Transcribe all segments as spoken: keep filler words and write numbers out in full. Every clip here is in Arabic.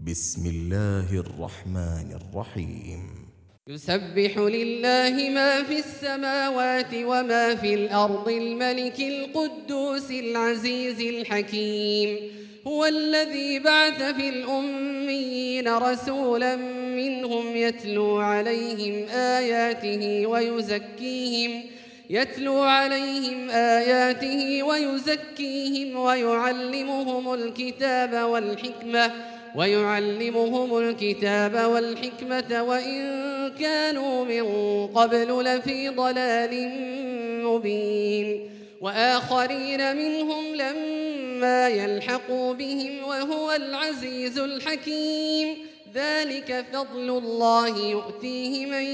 بسم الله الرحمن الرحيم. يسبح لله ما في السماوات وما في الأرض الملك القدوس العزيز الحكيم. هو الذي بعث في الأميين رسولا منهم يتلو عليهم آياته ويزكيهم يتلو عليهم آياته ويزكيهم ويعلمهم الكتاب والحكمة ويعلمهم الكتاب والحكمة وإن كانوا من قبل لفي ضلال مبين. وآخرين منهم لما يلحقوا بهم وهو العزيز الحكيم. ذلك فضل الله يؤتيه من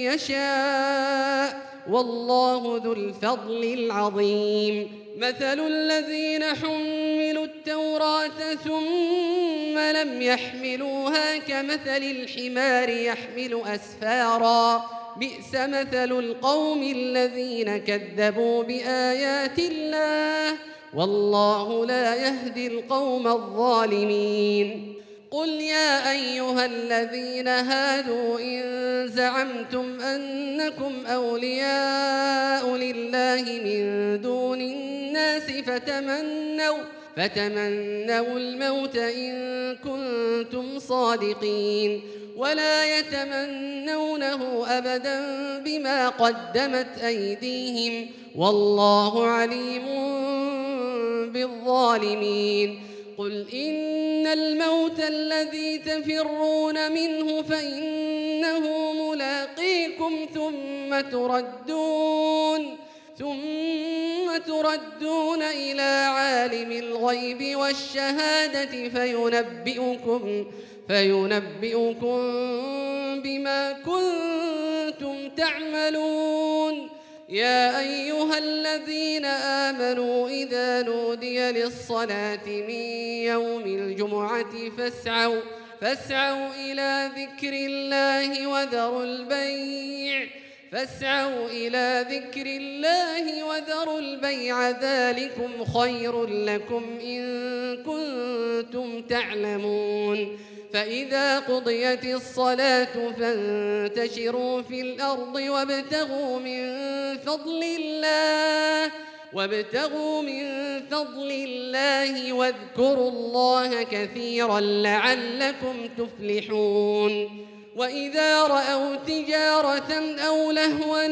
يشاء والله ذو الفضل العظيم. مثل الذين حملوا التوراة ثم لم يحملوها كمثل الحمار يحمل أسفارا بئس مثل القوم الذين كذبوا بآيات الله والله لا يهدي القوم الظالمين. قل يا أيها الذين هادوا إن زعمتم أنكم أولياء لله من دون الناس فتمنوا فتمنوا الموت إن كنتم صادقين ولا يتمنونه أبدا بما قدمت أيديهم والله عليم بالظالمين. قل إن الموت الذي تفرون منه فإنه ملاقيكم ثم تردون ثم تردون إلى عالم الغيب والشهادة فينبئكم فينبئكم بما كنتم تعملون. يا أيها الذين آمنوا إذا نودي للصلاة من يوم الجمعة فاسعوا فاسعوا إلى ذكر الله وذروا البيع فاسعوا إلى ذكر الله وذروا البيع ذلكم خير لكم إن كنتم تعلمون. فإذا قضيت الصلاة فانتشروا في الأرض وابتغوا من فضل الله وابتغوا من فضل الله واذكروا الله كثيرا لعلكم تفلحون. وإذا رأوا تجارة أو لهوا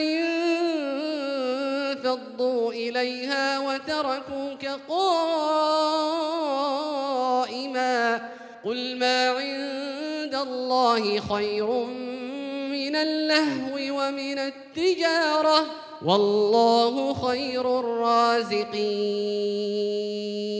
انفضوا إليها وتركوك قائما قل ما عند الله خير من اللهو ومن التجارة والله خير الرازقين. والله خير الرازقين.